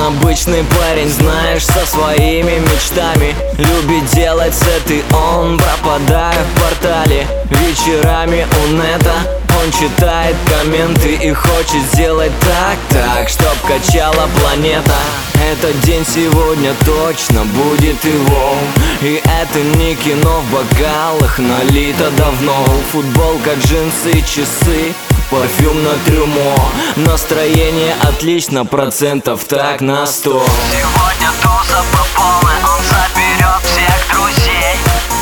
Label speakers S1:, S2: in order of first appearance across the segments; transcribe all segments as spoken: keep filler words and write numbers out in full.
S1: обычный парень, знаешь, со своими мечтами. Любит делать сеты, он пропадает в портале. Вечерами у нета он читает комменты и хочет сделать так, так, чтоб качала планета. Этот день сегодня точно будет его. И это не кино в бокалах, налито давно. Футболка, джинсы, часы, парфюм на трюмо. Настроение отлично, процентов так на сто.
S2: Сегодня туса по полной, он соберет всех друзей,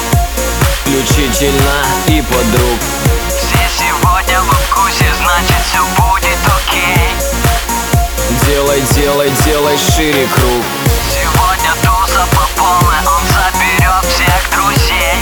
S1: Включительно и подруг.
S2: все сегодня во вкусе, значит все будет окей.
S1: Делай, делай, делай шире круг.
S2: Сегодня туса по полной, он соберет всех друзей,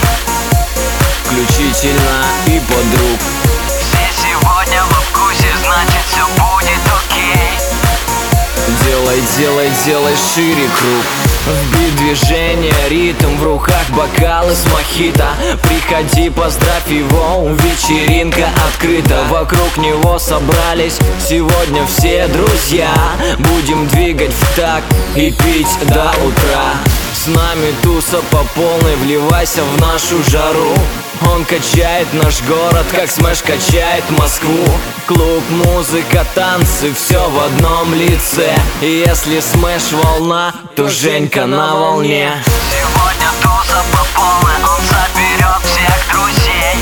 S1: Включительно и подруг.
S2: все сегодня во вкусе, значит все будет окей.
S1: Делай, делай, делай шире круг. Вбит движение, ритм в руках, бокалы с мохито. Приходи, поздравь его, вечеринка открыта. Вокруг него собрались сегодня все друзья. Будем двигать в такт и пить до утра. С нами туса по полной, вливайся в нашу жару. Он качает наш город, как Смэш качает Москву. Клуб, музыка, танцы, все в одном лице. И если Смэш волна, то Женька на волне.
S2: Сегодня туса по полной, он соберет всех друзей,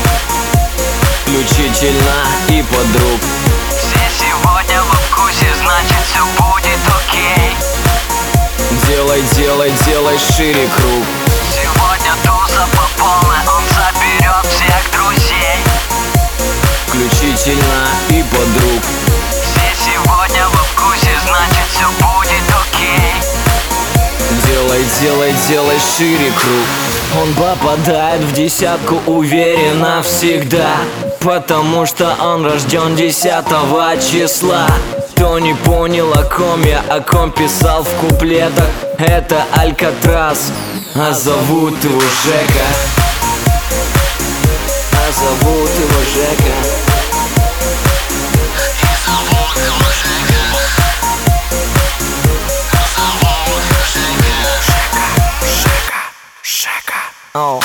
S1: Включительно и подруг.
S2: все сегодня во вкусе, значит все будет окей.
S1: Делай, делай, делай шире круг.
S2: Сегодня туса по полной, он соберет всех друзей,
S1: Включительно и подруг.
S2: все сегодня во вкусе, значит все будет окей.
S1: Делай, делай, делай шире круг. Он попадает в десятку уверенно всегда, потому что он рожден десятого числа. Кто не понял, о ком я, о ком писал в куплетах, это Алькатрас, а зовут его Жека. А зовут его Жека. Оу.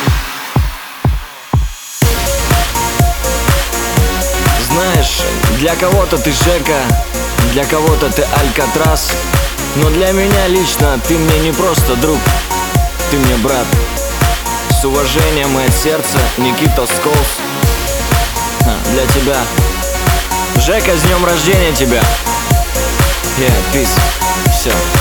S1: Знаешь, для кого-то ты Жека, для кого-то ты Алькатрас, но для меня лично ты мне не просто друг, ты мне брат. С уважением и от сердца, Никита Сколс. А, для тебя Жека, с днем рождения тебя. Yeah, peace. Все.